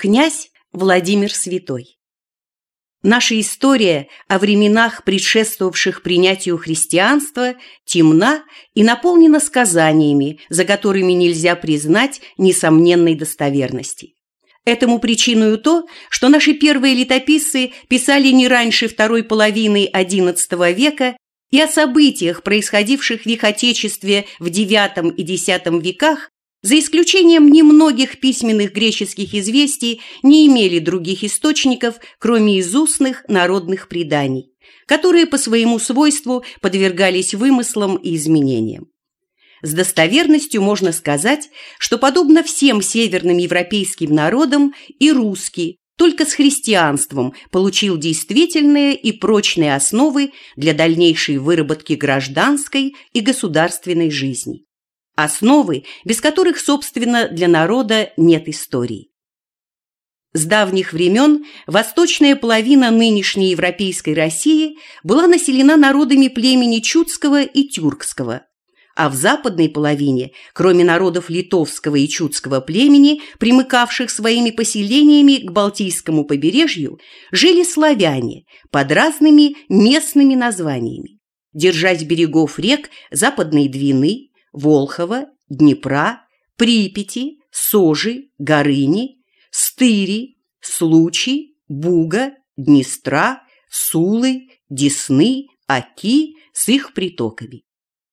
Князь Владимир Святой. Наша история о временах, предшествовавших принятию христианства, темна и наполнена сказаниями, за которыми нельзя признать несомненной достоверности. Этому причиною то, что наши первые летописцы писали не раньше второй половины XI века и о событиях, происходивших в их Отечестве в IX и X веках, за исключением немногих письменных греческих известий, не имели других источников, кроме из устных народных преданий, которые по своему свойству подвергались вымыслам и изменениям. С достоверностью можно сказать, что, подобно всем северным европейским народам, и русский, только с христианством получил действительные и прочные основы для дальнейшей выработки гражданской и государственной жизни. Основы, без которых, собственно, для народа нет истории. С давних времен восточная половина нынешней европейской России была населена народами племени чудского и тюркского, а в западной половине, кроме народов литовского и чудского племени, примыкавших своими поселениями к Балтийскому побережью, жили славяне под разными местными названиями, держась берегов рек Западной Двины, Волхова, Днепра, Припяти, Сожи, Горыни, Стыри, Случи, Буга, Днестра, Сулы, Десны, Оки с их притоками.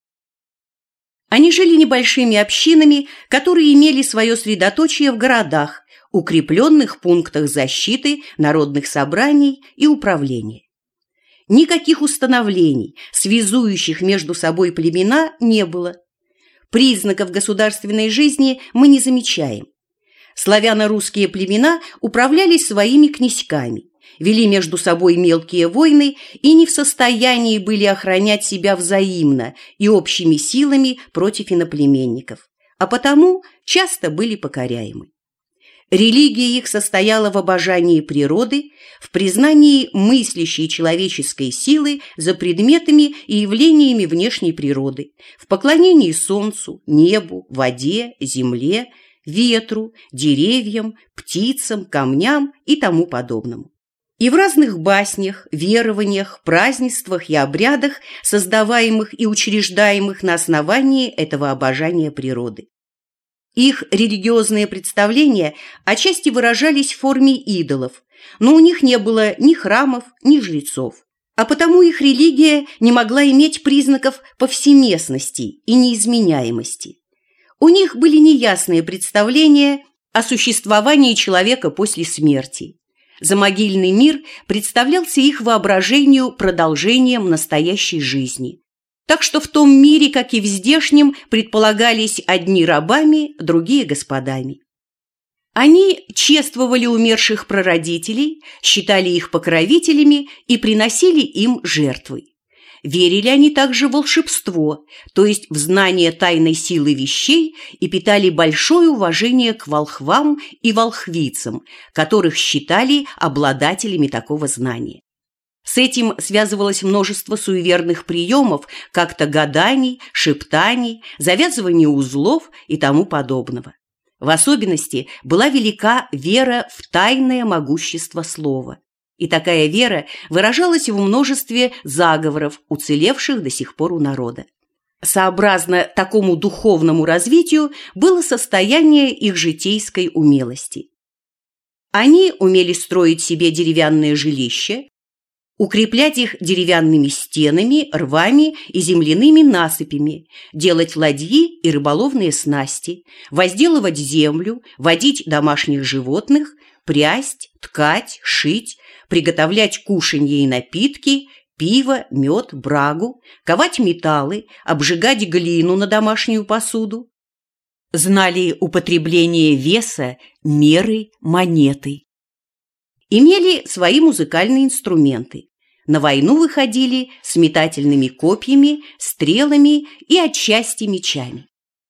Они жили небольшими общинами, которые имели свое средоточие в городах, укрепленных пунктах защиты, народных собраний и управления. Никаких установлений, связующих между собой племена, не было. Признаков государственной жизни мы не замечаем. Славяно-русские племена управлялись своими князьками, вели между собой мелкие войны и не в состоянии были охранять себя взаимно и общими силами против иноплеменников, а потому часто были покоряемы. Религия их состояла в обожании природы, в признании мыслящей человеческой силы за предметами и явлениями внешней природы, в поклонении солнцу, небу, воде, земле, ветру, деревьям, птицам, камням и тому подобному. И в разных баснях, верованиях, празднествах и обрядах, создаваемых и учреждаемых на основании этого обожания природы. Их религиозные представления отчасти выражались в форме идолов, но у них не было ни храмов, ни жрецов, а потому их религия не могла иметь признаков повсеместности и неизменяемости. У них были неясные представления о существовании человека после смерти. Замогильный мир представлялся их воображению продолжением настоящей жизни. Так что в том мире, как и в здешнем, предполагались одни рабами, другие господами. Они чествовали умерших прародителей, считали их покровителями и приносили им жертвы. Верили они также в волшебство, то есть в знание тайной силы вещей, и питали большое уважение к волхвам и волхвицам, которых считали обладателями такого знания. С этим связывалось множество суеверных приемов, как-то гаданий, шептаний, завязывания узлов и тому подобного. В особенности была велика вера в тайное могущество слова. И такая вера выражалась в множестве заговоров, уцелевших до сих пор у народа. Сообразно такому духовному развитию было состояние их житейской умелости. Они умели строить себе деревянные жилища, укреплять их деревянными стенами, рвами и земляными насыпями, делать ладьи и рыболовные снасти, возделывать землю, водить домашних животных, прясть, ткать, шить, приготовлять кушанье и напитки, пиво, мед, брагу, ковать металлы, обжигать глину на домашнюю посуду. Знали употребление веса, меры, монеты. Имели свои музыкальные инструменты. На войну выходили с метательными копьями, стрелами и отчасти мечами.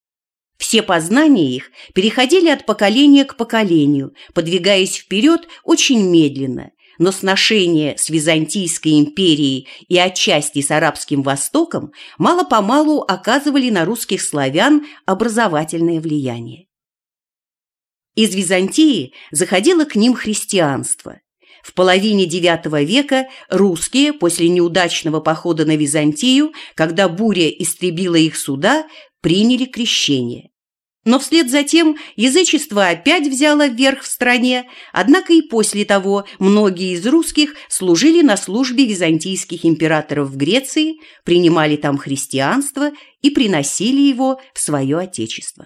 Все познания их переходили от поколения к поколению, подвигаясь вперед очень медленно, но сношения с Византийской империей и отчасти с Арабским Востоком мало-помалу оказывали на русских славян образовательное влияние. Из Византии заходило к ним христианство. В половине IX века русские, после неудачного похода на Византию, когда буря истребила их суда, приняли крещение. Но вслед за тем язычество опять взяло вверх в стране, однако и после того многие из русских служили на службе византийских императоров в Греции, принимали там христианство и приносили его в свое отечество.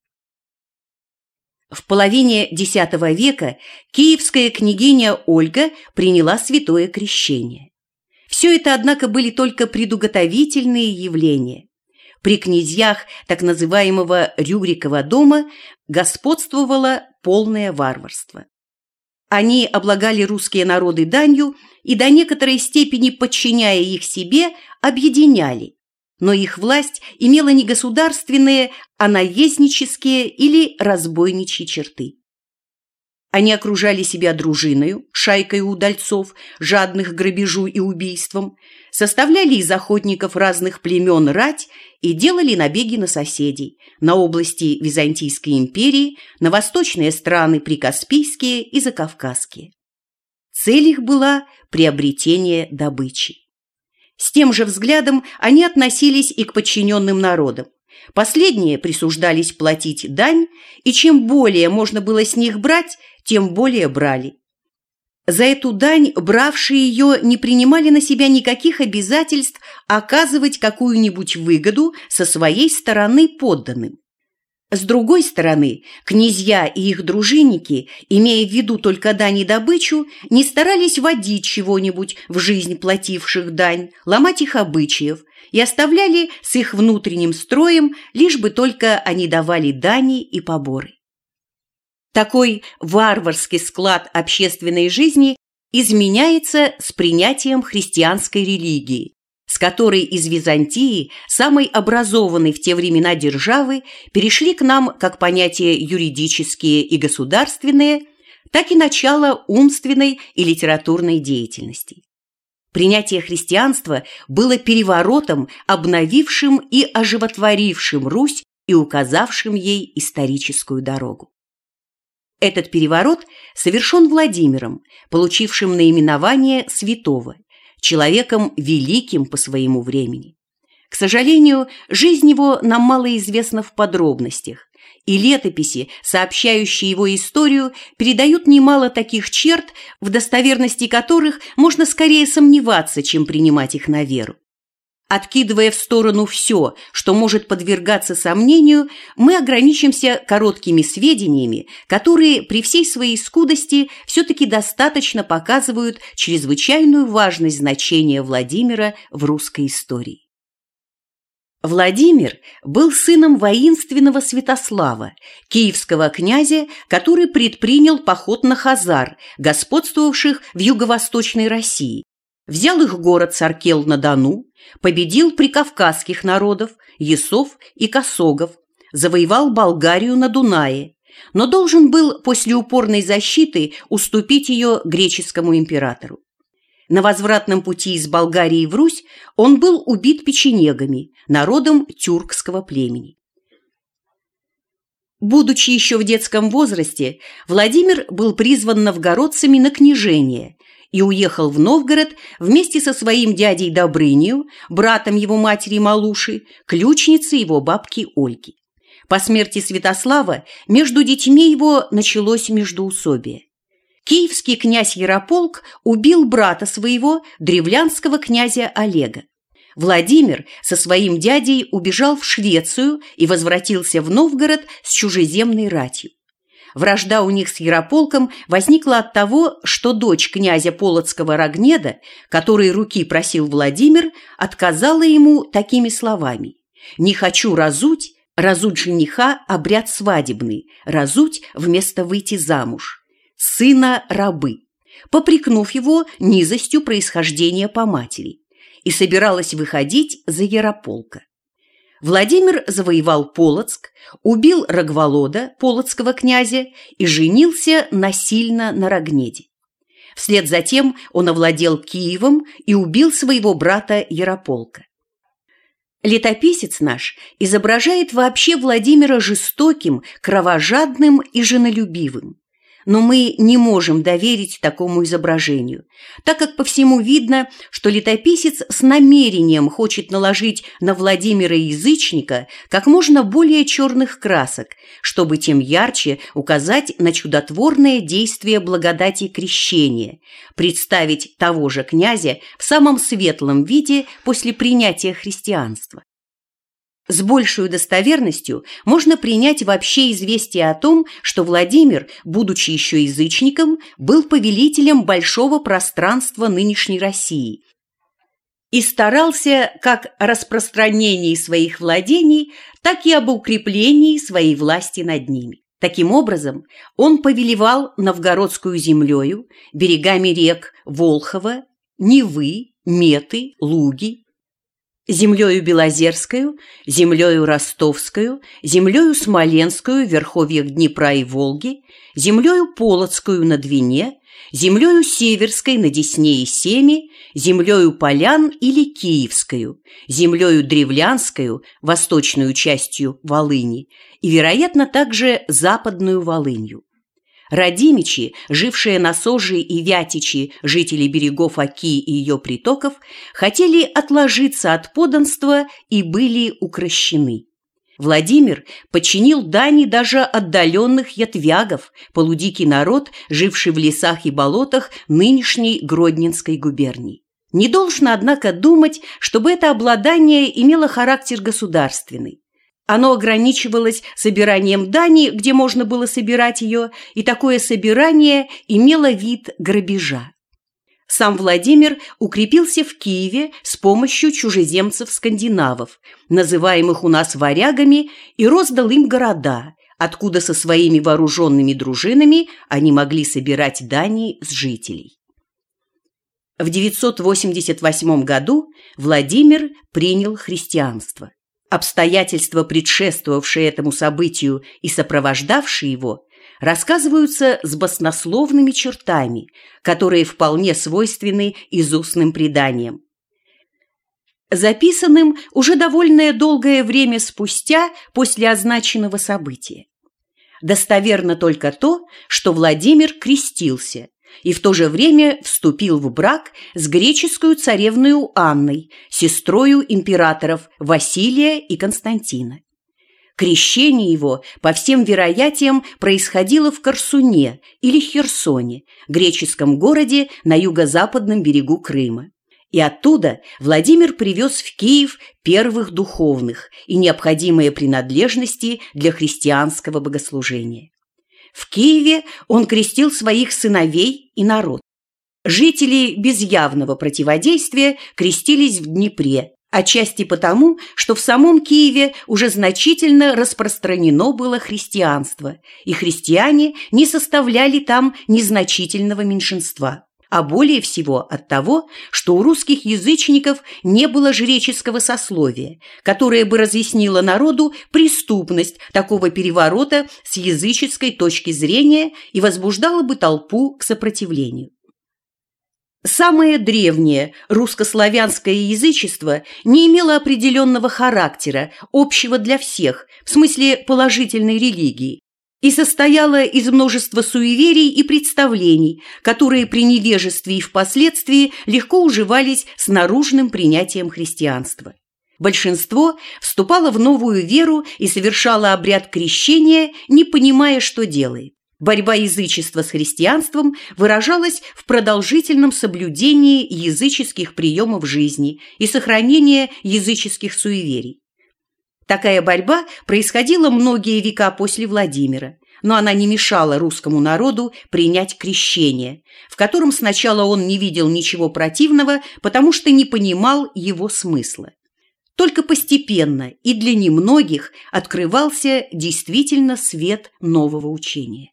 В половине X века киевская княгиня Ольга приняла святое крещение. Все это, однако, были только предуготовительные явления. При князьях так называемого Рюрикова дома господствовало полное варварство. Они облагали русские народы данью и до некоторой степени, подчиняя их себе, объединяли, но их власть имела не государственные, а наезднические или разбойничьи черты. Они окружали себя дружиною, шайкой удальцов, жадных к грабежу и убийствам, составляли из охотников разных племен рать и делали набеги на соседей, на области Византийской империи, на восточные страны прикаспийские и закавказские. Цель их была приобретение добычи. С тем же взглядом они относились и к подчиненным народам. Последние присуждались платить дань, и чем более можно было с них брать, тем более брали. За эту дань бравшие ее не принимали на себя никаких обязательств оказывать какую-нибудь выгоду со своей стороны подданным. С другой стороны, князья и их дружинники, имея в виду только дань и добычу, не старались вводить чего-нибудь в жизнь плативших дань, ломать их обычаев и оставляли с их внутренним строем, лишь бы только они давали дани и поборы. Такой варварский склад общественной жизни изменяется с принятием христианской религии, с которой из Византии, самой образованной в те времена державы, перешли к нам как понятия юридические и государственные, так и начало умственной и литературной деятельности. Принятие христианства было переворотом, обновившим и оживотворившим Русь и указавшим ей историческую дорогу. Этот переворот совершен Владимиром, получившим наименование святого, человеком великим по своему времени. К сожалению, жизнь его нам мало известна в подробностях, и летописи, сообщающие его историю, передают немало таких черт, в достоверности которых можно скорее сомневаться, чем принимать их на веру. Откидывая в сторону все, что может подвергаться сомнению, мы ограничимся короткими сведениями, которые при всей своей скудости все-таки достаточно показывают чрезвычайную важность значения Владимира в русской истории. Владимир был сыном воинственного Святослава, киевского князя, который предпринял поход на хазар, господствовавших в юго-восточной России, взял их город Саркел-на-Дону, победил прикавказских народов, есов и косогов, завоевал Болгарию на Дунае, но должен был после упорной защиты уступить ее греческому императору. На возвратном пути из Болгарии в Русь он был убит печенегами, народом тюркского племени. Будучи еще в детском возрасте, Владимир был призван новгородцами на княжение и уехал в Новгород вместе со своим дядей Добрынею, братом его матери Малуши, ключницей его бабки Ольги. По смерти Святослава между детьми его началось междоусобие. Киевский князь Ярополк убил брата своего, древлянского князя Олега. Владимир со своим дядей убежал в Швецию и возвратился в Новгород с чужеземной ратью. Вражда у них с Ярополком возникла от того, что дочь князя Полоцкого Рогнеда, которой руки просил Владимир, отказала ему такими словами: «Не хочу разуть, разуть жениха обряд свадебный, разуть вместо выйти замуж, сына рабы», попрекнув его низостью происхождения по матери, и собиралась выходить за Ярополка. Владимир завоевал Полоцк, убил Рогволода, полоцкого князя, и женился насильно на Рогнеде. Вслед за тем он овладел Киевом и убил своего брата Ярополка. Летописец наш изображает вообще Владимира жестоким, кровожадным и женолюбивым. Но мы не можем доверить такому изображению, так как по всему видно, что летописец с намерением хочет наложить на Владимира Язычника как можно более черных красок, чтобы тем ярче указать на чудотворное действие благодати крещения, представить того же князя в самом светлом виде после принятия христианства. С большей достоверностью можно принять вообще известие о том, что Владимир, будучи еще язычником, был повелителем большого пространства нынешней России и старался как о распространении своих владений, так и об укреплении своей власти над ними. Таким образом, он повелевал новгородскую землею, берегами рек Волхова, Невы, Меты, Луги, землею Белозерскую, землею Ростовскую, землею Смоленскую в верховьях Днепра и Волги, землею Полоцкую на Двине, землею Северской на Десне и Семи, землею Полян или Киевскую, землею Древлянскую, восточную частью Волыни, и, вероятно, также западную Волынью. Радимичи, жившие на Соже и Вятичи, жители берегов Оки и ее притоков, хотели отложиться от подданства и были укрощены. Владимир подчинил дани даже отдаленных ятвягов, полудикий народ, живший в лесах и болотах нынешней Гродненской губернии. Не должно, однако, думать, чтобы это обладание имело характер государственный. Оно ограничивалось собиранием дани, где можно было собирать ее, и такое собирание имело вид грабежа. Сам Владимир укрепился в Киеве с помощью чужеземцев-скандинавов, называемых у нас варягами, и роздал им города, откуда со своими вооруженными дружинами они могли собирать дани с жителей. В 988 году Владимир принял христианство. Обстоятельства, предшествовавшие этому событию и сопровождавшие его, рассказываются с баснословными чертами, которые вполне свойственны изустным преданиям, записанным уже довольно долгое время спустя после означенного события. Достоверно только то, что Владимир крестился и в то же время вступил в брак с греческую царевною Анной, сестрою императоров Василия и Константина. Крещение его, по всем вероятиям, происходило в Корсуне или Херсоне, греческом городе на юго-западном берегу Крыма. И оттуда Владимир привез в Киев первых духовных и необходимые принадлежности для христианского богослужения. В Киеве он крестил своих сыновей и народ. Жители без явного противодействия крестились в Днепре, отчасти потому, что в самом Киеве уже значительно распространено было христианство, и христиане не составляли там незначительного меньшинства. А более всего от того, что у русских язычников не было жреческого сословия, которое бы разъяснило народу преступность такого переворота с языческой точки зрения и возбуждало бы толпу к сопротивлению. Самое древнее русско-славянское язычество не имело определенного характера, общего для всех, в смысле положительной религии, и состояла из множества суеверий и представлений, которые при невежестве и впоследствии легко уживались с наружным принятием христианства. Большинство вступало в новую веру и совершало обряд крещения, не понимая, что делает. Борьба язычества с христианством выражалась в продолжительном соблюдении языческих приемов жизни и сохранении языческих суеверий. Такая борьба происходила многие века после Владимира, но она не мешала русскому народу принять крещение, в котором сначала он не видел ничего противного, потому что не понимал его смысла. Только постепенно и для немногих открывался действительно свет нового учения.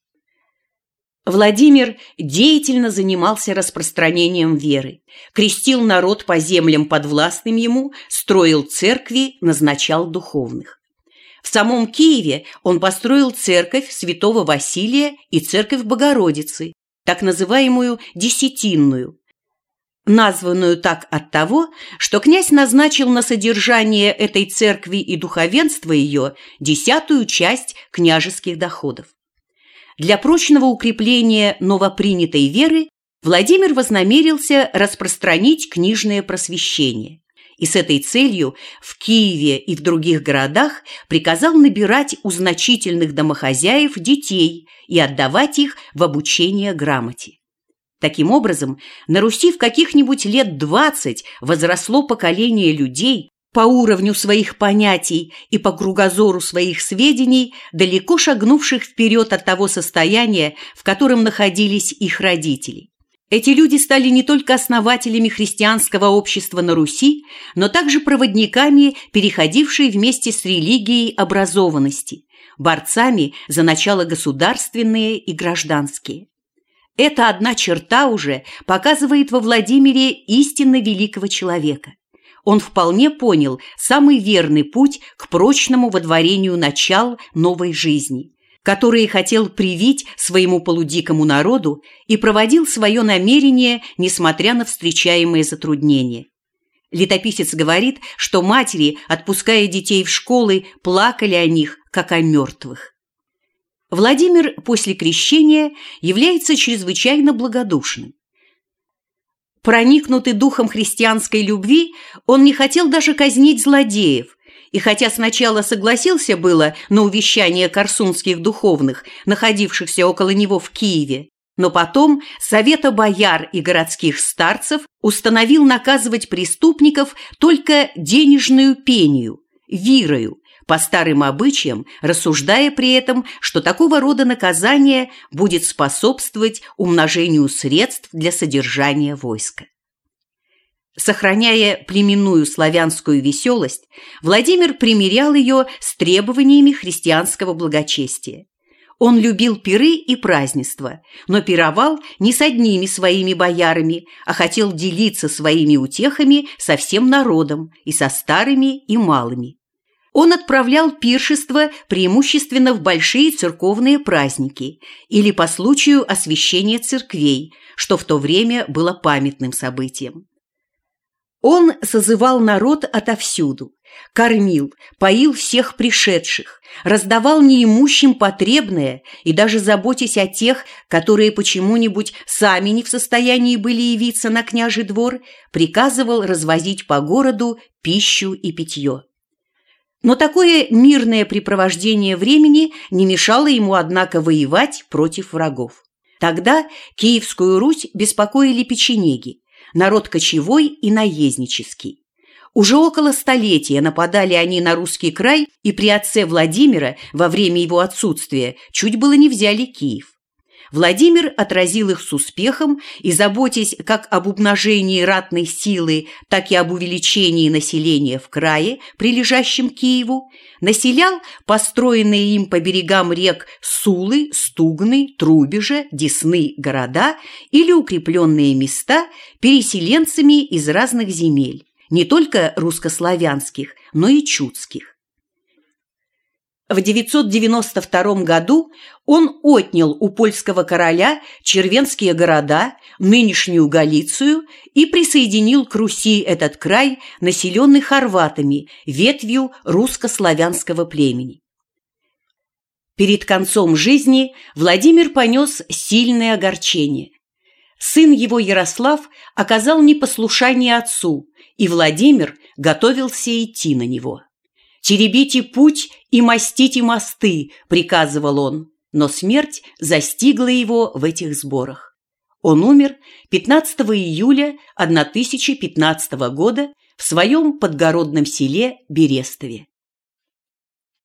Владимир деятельно занимался распространением веры, крестил народ по землям подвластным ему, строил церкви, назначал духовных. В самом Киеве он построил церковь святого Василия и церковь Богородицы, так называемую Десятинную, названную так от того, что князь назначил на содержание этой церкви и духовенство ее 10-ю часть княжеских доходов. Для прочного укрепления новопринятой веры Владимир вознамерился распространить книжное просвещение и с этой целью в Киеве и в других городах приказал набирать у значительных домохозяев детей и отдавать их в обучение грамоте. Таким образом, на Руси в каких-нибудь лет 20 возросло поколение людей, по уровню своих понятий и по кругозору своих сведений, далеко шагнувших вперед от того состояния, в котором находились их родители. Эти люди стали не только основателями христианского общества на Руси, но также проводниками, переходившей вместе с религией образованности, борцами за начало государственные и гражданские. Эта одна черта уже показывает во Владимире истинно великого человека. Он вполне понял самый верный путь к прочному водворению начал новой жизни, которые хотел привить своему полудикому народу и проводил свое намерение, несмотря на встречаемые затруднения. Летописец говорит, что матери, отпуская детей в школы, плакали о них, как о мертвых. Владимир после крещения является чрезвычайно благодушным. Проникнутый духом христианской любви, он не хотел даже казнить злодеев, и хотя сначала согласился было на увещание корсунских духовных, находившихся около него в Киеве, но потом Совета бояр и городских старцев установил наказывать преступников только денежную пению, вирою, по старым обычаям, рассуждая при этом, что такого рода наказание будет способствовать умножению средств для содержания войска. Сохраняя племенную славянскую веселость, Владимир примирял ее с требованиями христианского благочестия. Он любил пиры и празднества, но пировал не с одними своими боярами, а хотел делиться своими утехами со всем народом, и со старыми, и малыми. Он отправлял пиршества преимущественно в большие церковные праздники или по случаю освящения церквей, что в то время было памятным событием. Он созывал народ отовсюду, кормил, поил всех пришедших, раздавал неимущим потребное и даже заботясь о тех, которые почему-нибудь сами не в состоянии были явиться на княжий двор, приказывал развозить по городу пищу и питье. Но такое мирное препровождение времени не мешало ему, однако, воевать против врагов. Тогда Киевскую Русь беспокоили печенеги, народ кочевой и наезднический. Уже около столетия нападали они на русский край, и при отце Владимира во время его отсутствия чуть было не взяли Киев. Владимир отразил их с успехом и, заботясь как об умножении ратной силы, так и об увеличении населения в крае, прилежащем к Киеву, населял построенные им по берегам рек Сулы, Стугны, Трубежа, Десны города или укрепленные места переселенцами из разных земель, не только русско-славянских, но и чудских. В 992 году он отнял у польского короля червенские города, нынешнюю Галицию, и присоединил к Руси этот край, населенный хорватами, ветвью русско-славянского племени. Перед концом жизни Владимир понес сильное огорчение. Сын его Ярослав оказал непослушание отцу, и Владимир готовился идти на него. «Теребите путь и мастите мосты», – приказывал он, но смерть застигла его в этих сборах. Он умер 15 июля 1015 года в своем подгородном селе Берестове.